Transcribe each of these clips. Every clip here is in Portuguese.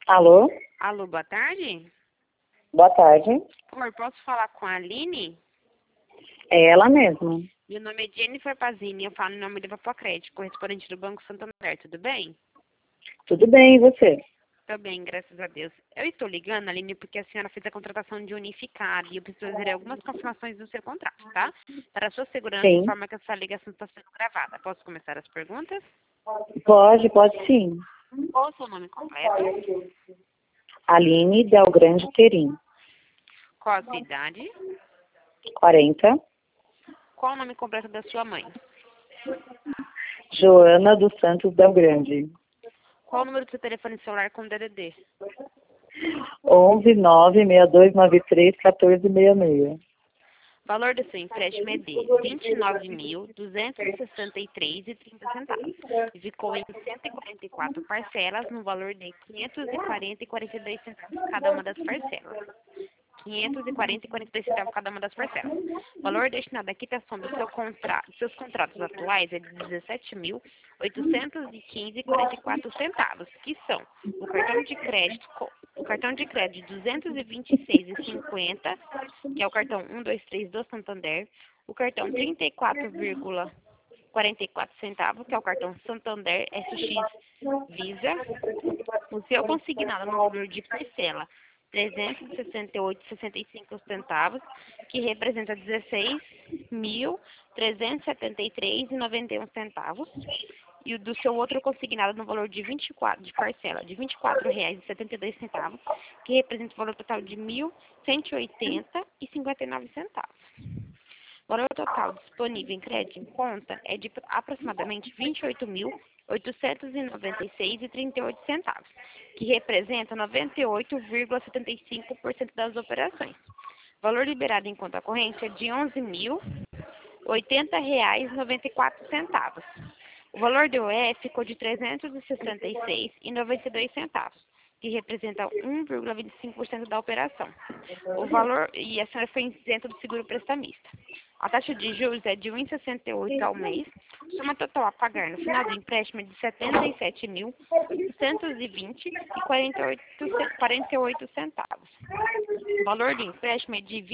Alô? Alô, boa tarde. Boa tarde. Oi, posso falar com a Aline? É ela mesma. Meu nome é Jennifer Pazini, eu falo em nome do Papocred, correspondente do Banco Santander, tudo bem? Tudo bem, e você? Tô bem, graças a Deus. Eu estou ligando, Aline, porque a senhora fez a contratação de unificado e eu preciso fazer algumas confirmações do seu contrato, tá? Para a sua segurança, Sim. informa que a sua ligação está sendo gravada. Posso começar as perguntas? Pode sim. Qual o seu nome completo? Aline Del Grande Terim. Qual a sua idade? 40. Qual o nome completo da sua mãe? Joana dos Santos Del Grande. Qual o número do seu telefone celular com DDD? 11 96293 1466. Valor do seu empréstimo é de R$ 29.263,30 e ficou em 144 parcelas no valor de R$ 540,42 cada uma das parcelas. 540,42 cada uma das parcelas. O valor destinado à quitação dos seus contratos atuais é de R$ 17.815,44, que são o cartão de crédito de 226,50, que é o cartão 123 do Santander, o cartão 34,44 centavos, que é o cartão Santander SX Visa, o seu consignado no valor de parcela 368,65 centavos, que representa 16.373,91 centavos, e o do seu outro consignado no valor de 24 de parcela de R$ 24,72, que representa o valor total de 1.180,59 centavos. O valor total disponível em crédito em conta é de aproximadamente R$ 28.896,38, que representa 98,75% das operações. O valor liberado em conta corrente é de R$ 11.080,94. O valor do UE ficou de R$ 366,92, que representa 1,25% da operação. O valor, e a senhora foi isenta do seguro prestamista. A taxa de juros é de 1,68 ao mês. Soma total a pagar no final do empréstimo é de R$ 77.820,48 centavos. O valor do empréstimo é de R$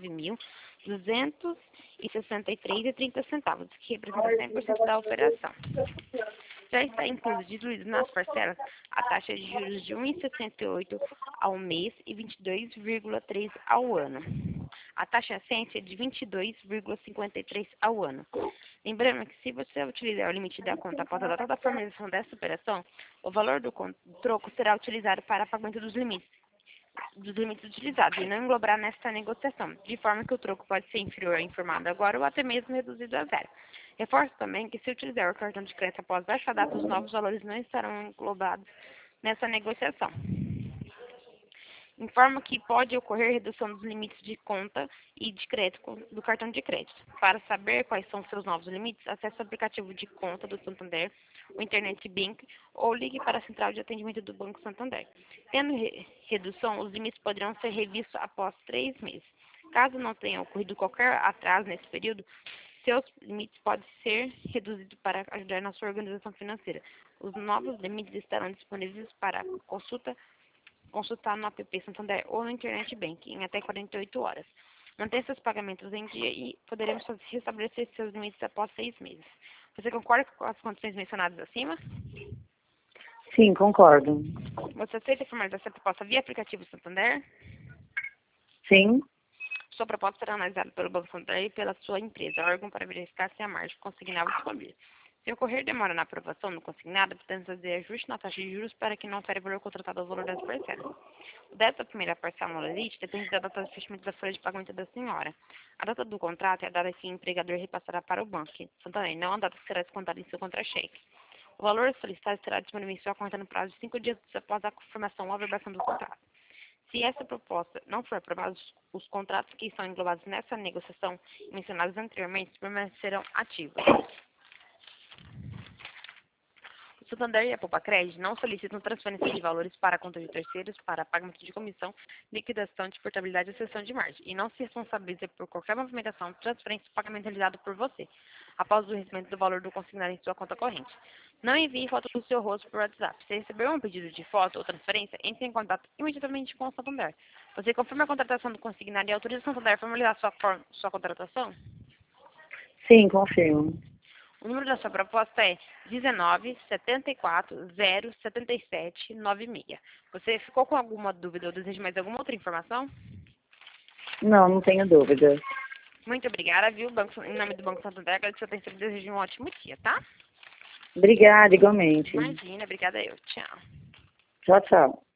29.263,30 que representa 100% da operação. Já está incluído nas parcelas a taxa de juros de 1,68 ao mês e 22,3 ao ano. A taxa assente é de 22,53 ao ano. Lembrando que se você utilizar o limite da conta após a data da formalização dessa operação, o valor do troco será utilizado para pagamento dos limites utilizados e não englobará nesta negociação, de forma que o troco pode ser inferior ao informado agora ou até mesmo reduzido a zero. Reforço também que se utilizar o cartão de crédito após baixa data, os novos valores não estarão englobados nessa negociação. Informa que pode ocorrer redução dos limites de conta e de crédito do cartão de crédito. Para saber quais são seus novos limites, acesse o aplicativo de conta do Santander, o Internet Bank ou ligue para a central de atendimento do Banco Santander. Tendo redução, os limites poderão ser revistos após 3 meses. Caso não tenha ocorrido qualquer atraso nesse período, seus limites podem ser reduzidos para ajudar na sua organização financeira. Os novos limites estarão disponíveis para consultar no app Santander ou no Internet Bank em até 48 horas. Mantenha seus pagamentos em dia e poderemos restabelecer seus limites após 6 meses. Você concorda com as condições mencionadas acima? Sim, concordo. Você aceita formalizar essa proposta via aplicativo Santander? Sim. Sua proposta será analisada pelo Banco Santander e pela sua empresa, órgão para verificar se a margem consignável disponível. Se ocorrer demora na aprovação do consignado, podemos fazer ajuste na taxa de juros para que não ofere o valor contratado ao valor das parcelas. O débito da primeira parcela no limite depende da data de fechamento da folha de pagamento da senhora. A data do contrato é a data que o empregador repassará para o banco, Santander, não a data que será descontada em seu contra-cheque. O valor solicitado será disponível em sua conta no prazo de 5 dias após a confirmação ou averbação do contrato. Se essa proposta não for aprovada, os contratos que estão englobados nessa negociação mencionados anteriormente permanecerão ativos. Santander e a Poupa-Cred não solicitam transferência de valores para a conta de terceiros para pagamento de comissão, liquidação de portabilidade e cessão de margem, e não se responsabiliza por qualquer movimentação, transferência ou pagamento realizado por você, após o recebimento do valor do consignado em sua conta corrente. Não envie foto do seu rosto por WhatsApp. Se receber um pedido de foto ou transferência, entre em contato imediatamente com o Santander. Você confirma a contratação do consignado e autoriza o Santander a formalizar sua contratação? Sim, confirmo. O número da sua proposta é 19 74 077 96. Você ficou com alguma dúvida ou deseja mais alguma outra informação? Não, não tenho dúvidas. Muito obrigada, viu? Em nome do Banco Santander, agradeço a atenção e desejo um ótimo dia, tá? Obrigada, igualmente. Imagina, obrigada eu. Tchau. Tchau, tchau.